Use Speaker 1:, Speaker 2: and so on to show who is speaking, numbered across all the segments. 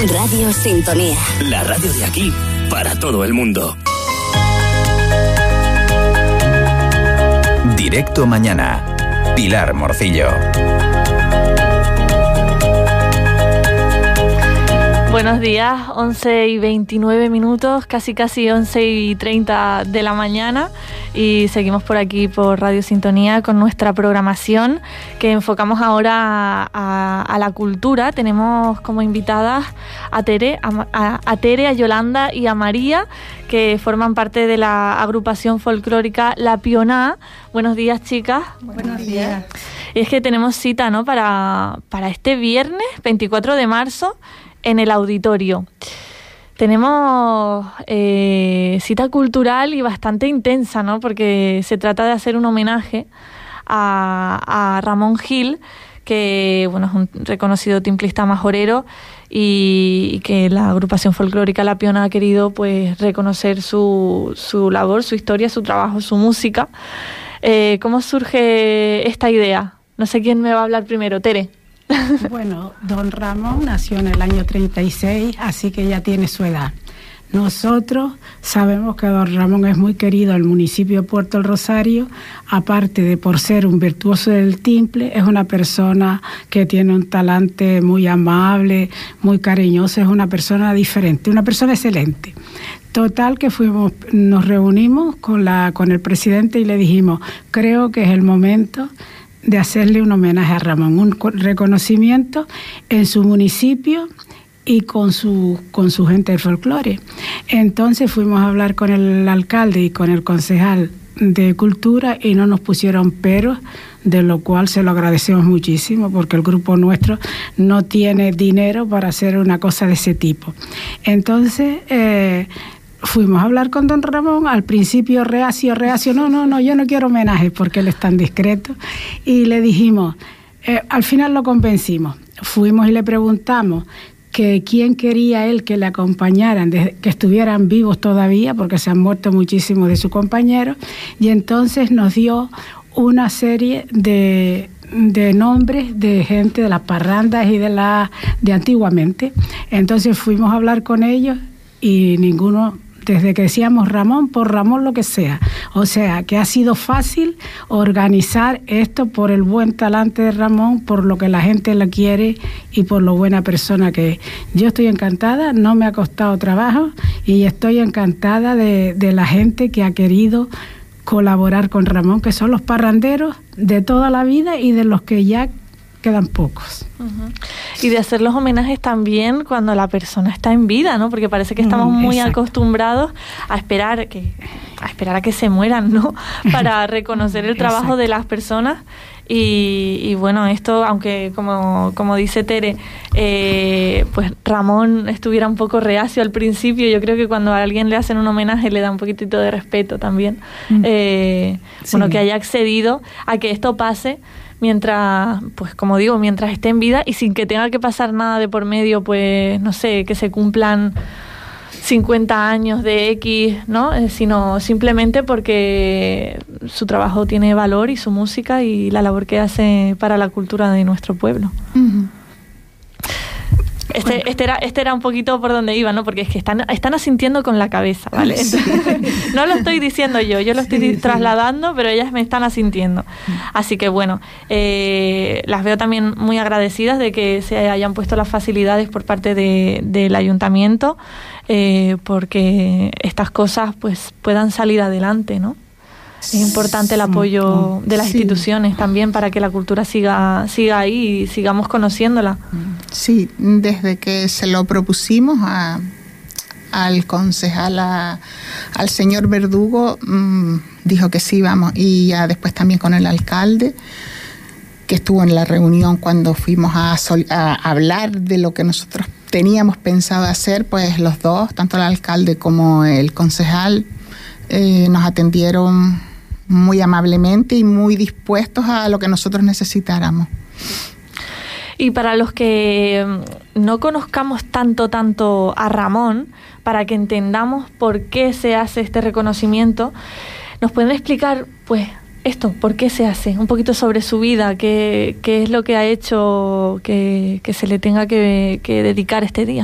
Speaker 1: Radio Sintonía.
Speaker 2: La radio de aquí para todo el mundo.
Speaker 3: Directo Mañana. Pilar Morcillo.
Speaker 4: Buenos días, 11:29, casi 11:30 de la mañana, y seguimos por aquí por Radio Sintonía con nuestra programación que enfocamos ahora a la cultura. Tenemos como invitadas a Tere, a Yolanda y a María, que forman parte de la agrupación folclórica La Pioná. Buenos días, chicas.
Speaker 5: Buenos días.
Speaker 4: Y es que tenemos cita, ¿no?, para este viernes 24 de marzo en el auditorio. Tenemos cita cultural y bastante intensa, ¿no?, porque se trata de hacer un homenaje a Ramón Gil, que bueno, es un reconocido timplista majorero y que la agrupación folclórica La Pioná ha querido pues reconocer su labor, su historia, su trabajo, su música. ¿Cómo surge esta idea? No sé quién me va a hablar primero. Tere.
Speaker 5: Bueno, don Ramón nació en el año 36, así que ya tiene su edad. Nosotros sabemos que don Ramón es muy querido al municipio de Puerto del Rosario, aparte de por ser un virtuoso del timple, es una persona que tiene un talante muy amable, muy cariñoso, es una persona diferente, una persona excelente. Total que nos reunimos con el presidente y le dijimos, creo que es el momento de hacerle un homenaje a Ramón, un reconocimiento en su municipio y con su gente del folclore. Entonces fuimos a hablar con el alcalde y con el concejal de Cultura y no nos pusieron peros, de lo cual se lo agradecemos muchísimo, porque el grupo nuestro no tiene dinero para hacer una cosa de ese tipo. Entonces fuimos a hablar con don Ramón, al principio reacio, no, yo no quiero homenaje porque él es tan discreto, y le dijimos, al final lo convencimos, fuimos y le preguntamos que quién quería él que le acompañaran, que estuvieran vivos todavía, porque se han muerto muchísimos de sus compañeros, y entonces nos dio una serie de nombres de gente de las parrandas y de antiguamente. Entonces fuimos a hablar con ellos y ninguno, desde que decíamos Ramón, por Ramón lo que sea. O sea, que ha sido fácil organizar esto por el buen talante de Ramón, por lo que la gente le quiere y por lo buena persona que es. Yo estoy encantada, no me ha costado trabajo y estoy encantada de la gente que ha querido colaborar con Ramón, que son los parranderos de toda la vida y de los que ya quedan pocos. Uh-huh.
Speaker 4: Y de hacer los homenajes también cuando la persona está en vida, ¿no? Porque parece que estamos muy acostumbrados a esperar a que se mueran, ¿no? Para reconocer el trabajo de las personas. Y bueno, esto, aunque como dice Tere, pues Ramón estuviera un poco reacio al principio, yo creo que cuando a alguien le hacen un homenaje le da un poquitito de respeto también. Bueno, que haya accedido a que esto pase mientras, pues como digo, mientras esté en vida y sin que tenga que pasar nada de por medio, pues no sé, que se cumplan 50 años de X, ¿no? Sino simplemente porque su trabajo tiene valor y su música y la labor que hace para la cultura de nuestro pueblo. Uh-huh. Este era un poquito por donde iba, ¿no? Porque es que están asintiendo con la cabeza, ¿vale? Entonces, no lo estoy diciendo yo lo estoy trasladando, pero ellas me están asintiendo. Así que bueno, las veo también muy agradecidas de que se hayan puesto las facilidades por parte del ayuntamiento, porque estas cosas pues puedan salir adelante, ¿no? Es importante el apoyo de las instituciones también para que la cultura siga ahí y sigamos conociéndola.
Speaker 6: Sí, desde que se lo propusimos al concejal, al señor Verdugo, dijo que sí, vamos, y ya después también con el alcalde, que estuvo en la reunión cuando fuimos a hablar de lo que nosotros teníamos pensado hacer, pues los dos, tanto el alcalde como el concejal, nos atendieron muy amablemente y muy dispuestos a lo que nosotros necesitáramos.
Speaker 4: Y para los que no conozcamos tanto a Ramón, para que entendamos por qué se hace este reconocimiento, ¿nos pueden explicar, pues, esto, por qué se hace? Un poquito sobre su vida, qué es lo que ha hecho que se le tenga que dedicar este día.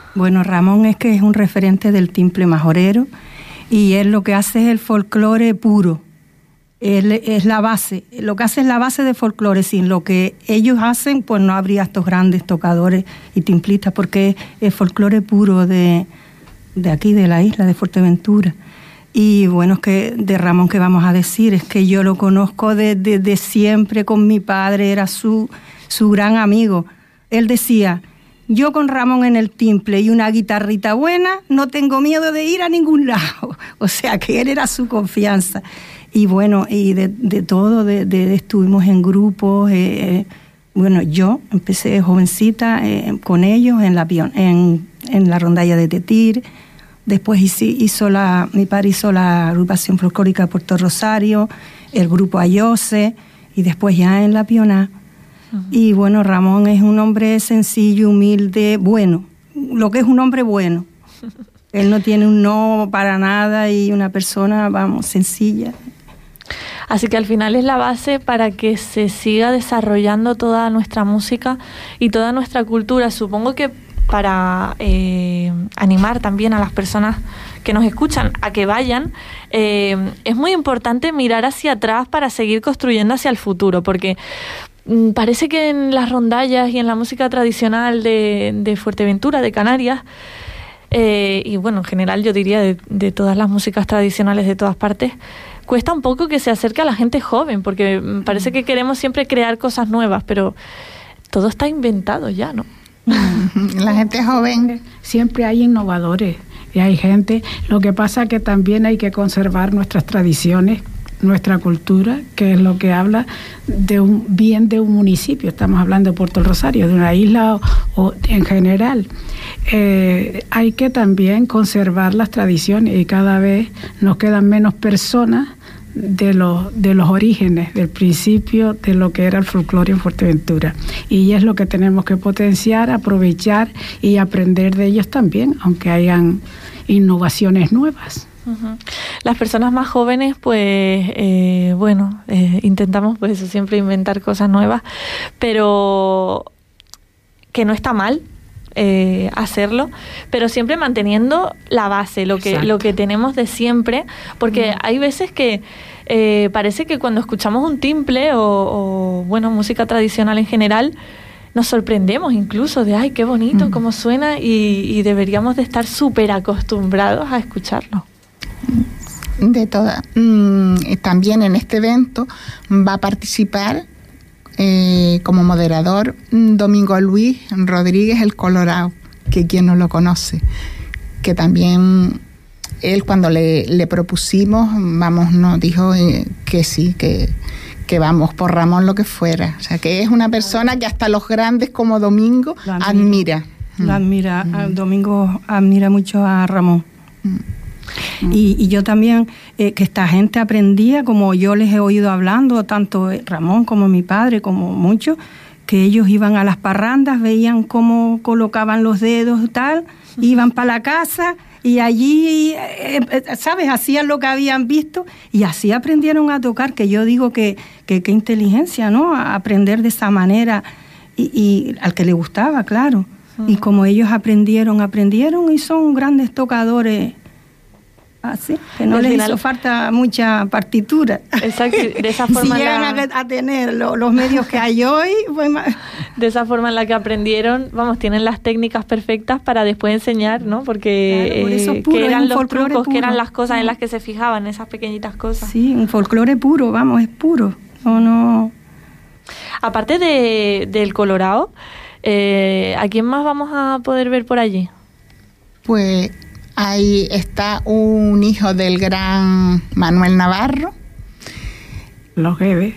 Speaker 1: Bueno, Ramón es que es un referente del timple majorero y él lo que hace es el folclore puro. Él es la base, lo que hace es la base de folclore. Sin lo que ellos hacen, pues no habría estos grandes tocadores y timplistas, porque es folclore puro de aquí, de la isla de Fuerteventura. Y bueno, es que de Ramón, ¿qué vamos a decir? Es que yo lo conozco desde siempre con mi padre, era su gran amigo. Él decía, yo con Ramón en el timple y una guitarrita buena, no tengo miedo de ir a ningún lado. O sea, que él era su confianza. Y bueno, y de todo, estuvimos en grupos. Bueno, yo empecé jovencita con ellos en la rondalla de Tetir. Después mi padre hizo la agrupación folclórica de Puerto Rosario, el grupo Ayose, y después ya en la Pioná. Uh-huh. Y bueno, Ramón es un hombre sencillo, humilde, bueno, lo que es un hombre bueno. Él no tiene un no para nada y una persona, vamos, sencilla.
Speaker 4: Así que al final es la base para que se siga desarrollando toda nuestra música y toda nuestra cultura. Supongo que para animar también a las personas que nos escuchan a que vayan, es muy importante mirar hacia atrás para seguir construyendo hacia el futuro, porque parece que en las rondallas y en la música tradicional de Fuerteventura, de Canarias, y bueno, en general yo diría de todas las músicas tradicionales de todas partes, cuesta un poco que se acerque a la gente joven, porque parece que queremos siempre crear cosas nuevas, pero todo está inventado ya, ¿no?
Speaker 6: La gente joven.
Speaker 5: Siempre hay innovadores y hay gente. Lo que pasa es que también hay que conservar nuestras tradiciones, nuestra cultura, que es lo que habla de un bien de un municipio. Estamos hablando de Puerto Rosario, de una isla o en general. Hay que también conservar las tradiciones y cada vez nos quedan menos personas de los orígenes, del principio de lo que era el folclore en Fuerteventura. Y es lo que tenemos que potenciar, aprovechar y aprender de ellos también, aunque hayan innovaciones nuevas.
Speaker 4: Uh-huh. Las personas más jóvenes, pues, intentamos, pues eso, siempre inventar cosas nuevas, pero que no está mal hacerlo, pero siempre manteniendo la base, lo que tenemos de siempre, porque hay veces que parece que cuando escuchamos un timple o música tradicional en general, nos sorprendemos incluso de ¡ay, qué bonito, cómo suena! Y deberíamos de estar súper acostumbrados a escucharlo.
Speaker 6: De todas. También en este evento va a participar como moderador Domingo Luis Rodríguez el Colorado, que quien no lo conoce, que también él cuando le propusimos, nos dijo que sí, que vamos por Ramón lo que fuera. O sea, que es una persona que hasta los grandes como Domingo admira.
Speaker 1: Domingo admira mucho a Ramón. Y yo también, que esta gente aprendía, como yo les he oído hablando, tanto Ramón como mi padre, como muchos, que ellos iban a las parrandas, veían cómo colocaban los dedos y tal, iban para la casa y allí, ¿sabes?, hacían lo que habían visto y así aprendieron a tocar, que yo digo que qué inteligencia, ¿no?, a aprender de esa manera y al que le gustaba, claro. Y como ellos aprendieron y son grandes tocadores. Así, que no les hizo falta mucha partitura.
Speaker 4: Exacto, de esa forma.
Speaker 1: Si llegan a tener los medios que hay hoy, pues
Speaker 4: de esa forma en la que aprendieron, tienen las técnicas perfectas para después enseñar, ¿no? Porque claro, por eso es puro, que eran los trucos, puro. Que eran las cosas en las que se fijaban, esas pequeñitas cosas.
Speaker 1: Sí, un folclore puro, es puro. No.
Speaker 4: Aparte del Colorado, ¿a quién más vamos a poder ver por allí?
Speaker 6: Pues ahí está un hijo del gran Manuel Navarro.
Speaker 5: Los Guedes.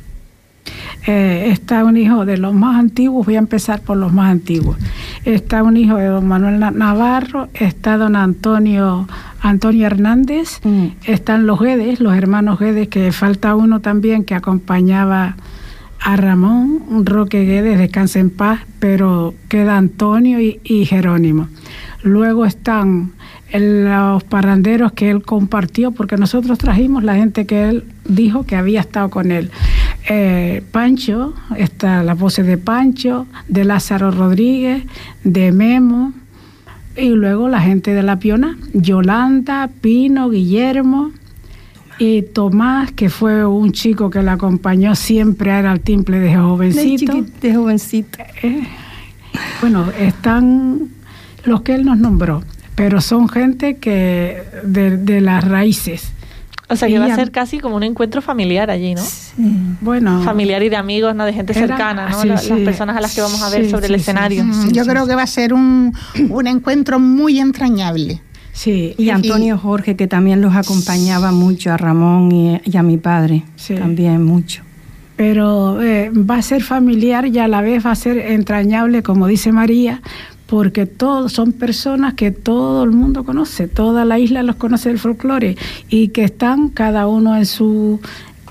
Speaker 5: Está un hijo de los más antiguos, voy a empezar por los más antiguos. Está un hijo de don Manuel Navarro, está don Antonio Hernández, están los Guedes, los hermanos Guedes, que falta uno también que acompañaba a Ramón, un Roque Guedes, descansa en paz, pero queda Antonio y Jerónimo. Luego están los parranderos que él compartió, porque nosotros trajimos la gente que él dijo que había estado con él. Pancho, está las voces de Pancho, de Lázaro Rodríguez, de Memo, Y luego la gente de La Piona, Yolanda, Pino, Guillermo y Tomás, que fue un chico que la acompañó siempre al timple de jovencito.
Speaker 1: De jovencito.
Speaker 5: Bueno, están los que él nos nombró, pero son gente que de las raíces.
Speaker 4: O sea, que va a ser casi como un encuentro familiar allí, ¿no?
Speaker 5: Sí. Bueno,
Speaker 4: familiar y de amigos, ¿no? De gente cercana, ¿no? Las personas a las que vamos a ver sobre el escenario.
Speaker 6: Yo creo que va a ser un encuentro muy entrañable.
Speaker 5: Sí.
Speaker 1: Y Antonio Jorge, que también los acompañaba mucho, a Ramón y a mi padre, también mucho.
Speaker 5: Pero va a ser familiar y a la vez va a ser entrañable, como dice María, porque todos son personas que todo el mundo conoce, toda la isla los conoce del folclore y que están cada uno en su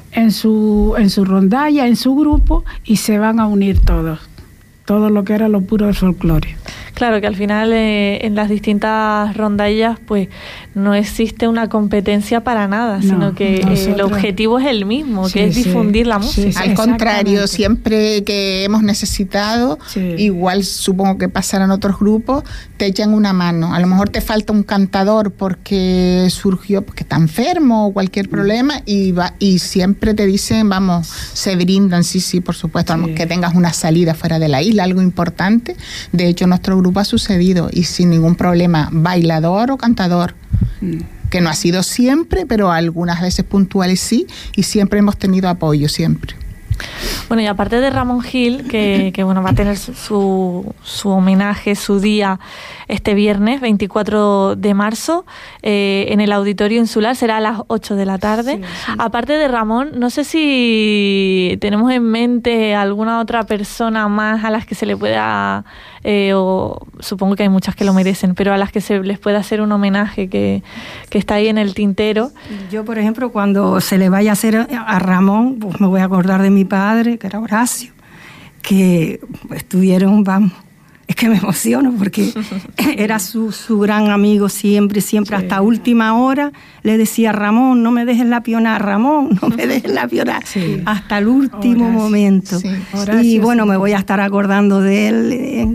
Speaker 5: rondalla, en su grupo, y se van a unir todos, todo lo que era lo puro del folclore.
Speaker 4: Claro, que al final en las distintas rondallas pues no existe una competencia para nada, sino que el objetivo es el mismo, que es difundir la música.
Speaker 6: Al contrario, siempre que hemos necesitado, igual supongo que pasarán otros grupos, te echan una mano. A lo mejor te falta un cantador porque surgió, porque está enfermo o cualquier problema, y siempre te dicen, vamos, se brindan, sí, por supuesto, que tengas una salida fuera de la isla, algo importante. De hecho, nuestro grupo ha sucedido y sin ningún problema, bailador o cantador, que no ha sido siempre, pero algunas veces puntuales sí, y siempre hemos tenido apoyo, siempre.
Speaker 4: Bueno, y aparte de Ramón Gil, que bueno, va a tener su homenaje, su día este viernes 24 de marzo en el Auditorio Insular, será a las 8 de la tarde. Sí. Aparte de Ramón, no sé si tenemos en mente alguna otra persona más a las que se le pueda, o supongo que hay muchas que lo merecen, pero a las que se les pueda hacer un homenaje que está ahí en el tintero.
Speaker 1: Yo, por ejemplo, cuando se le vaya a hacer a Ramón, pues me voy a acordar de mi padre, que era Horacio, que estuvieron, vamos, es que me emociono porque era su gran amigo siempre, hasta última hora le decía, Ramón, no me dejes La Piona, Ramón, no me dejes La Piona, hasta el último momento. Sí. Horacio, y bueno, me voy a estar acordando de él.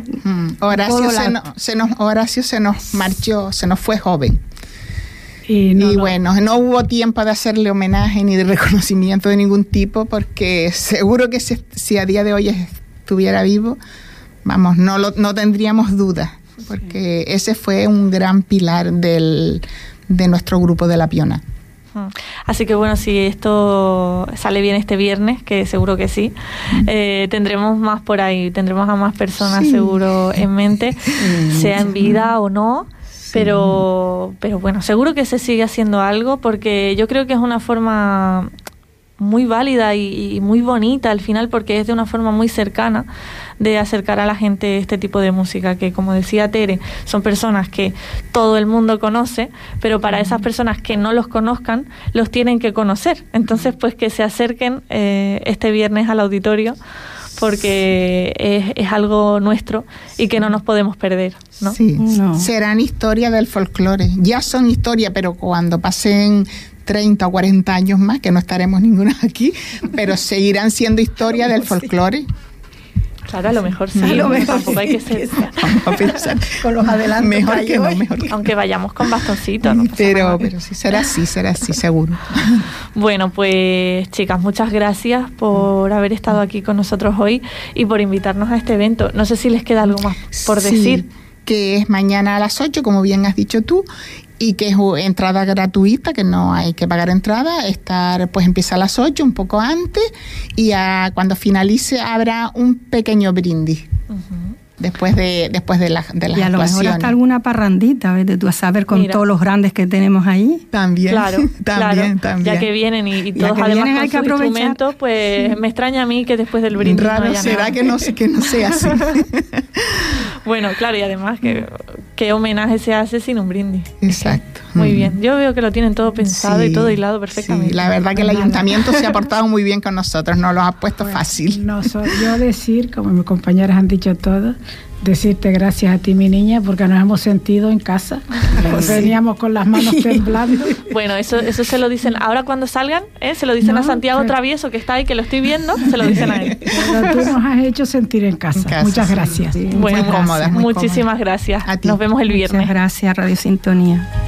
Speaker 6: Horacio se nos marchó, se nos fue joven. Bueno, no hubo tiempo de hacerle homenaje ni de reconocimiento de ningún tipo, porque seguro que si a día de hoy estuviera vivo, vamos, no tendríamos dudas, porque ese fue un gran pilar de nuestro grupo de La Piona.
Speaker 4: Así que bueno, si esto sale bien este viernes, que seguro que sí, tendremos más por ahí, tendremos a más personas seguro en mente, sea en vida o no. Pero bueno, seguro que se sigue haciendo algo, porque yo creo que es una forma muy válida y muy bonita al final, porque es de una forma muy cercana de acercar a la gente este tipo de música, que como decía Tere, son personas que todo el mundo conoce, pero para esas personas que no los conozcan, los tienen que conocer. Entonces, pues que se acerquen este viernes al auditorio, porque es algo nuestro y que no nos podemos perder, ¿no?
Speaker 6: Sí, serán historias del folclore. Ya son historia, pero cuando pasen 30 o 40 años más, que no estaremos ninguna aquí, pero seguirán siendo historia del folclore.
Speaker 4: Claro, a lo mejor sí, tampoco hay que ser.
Speaker 6: Vamos a pensar
Speaker 1: con los adelantos.
Speaker 6: Mejor que no, mejor que
Speaker 4: aunque vayamos con bastoncito, ¿no?
Speaker 6: Pero sí, será así, seguro.
Speaker 4: Bueno, pues chicas, muchas gracias por haber estado aquí con nosotros hoy y por invitarnos a este evento. No sé si les queda algo más por decir.
Speaker 6: Que es mañana a las 8, como bien has dicho tú, y que es entrada gratuita, que no hay que pagar entrada. Pues empieza a las 8, un poco antes, y cuando finalice habrá un pequeño brindis. Después de las actuaciones.
Speaker 1: Y a lo mejor hasta alguna parrandita, vete tú a saber, con todos los grandes que tenemos ahí.
Speaker 6: También,
Speaker 4: claro. Ya que vienen y todos además con sus instrumentos, pues me extraña a mí que después del brindis
Speaker 6: raro no haya será nada. Que no sea así.
Speaker 4: Bueno, claro, y además ¿qué homenaje se hace sin un brindis?
Speaker 6: Exacto.
Speaker 4: Muy bien, yo veo que lo tienen todo pensado y todo hilado perfectamente.
Speaker 6: Sí, la verdad que el ayuntamiento se ha portado muy bien con nosotros, nos lo ha puesto fácil.
Speaker 5: Yo decir, como mis compañeras han dicho todo, decirte gracias a ti, mi niña, porque nos hemos sentido en casa. Veníamos con las manos temblando.
Speaker 4: Bueno, eso se lo dicen ahora cuando salgan, se lo dicen a Santiago Travieso, que está ahí, que lo estoy viendo, se lo dicen a él.
Speaker 5: Pero tú nos has hecho sentir en casa. Muchas gracias.
Speaker 6: Sí,
Speaker 4: bueno,
Speaker 6: muy cómoda,
Speaker 4: muchísimas gracias. Nos vemos el viernes.
Speaker 1: Muchas gracias, Radio Sintonía.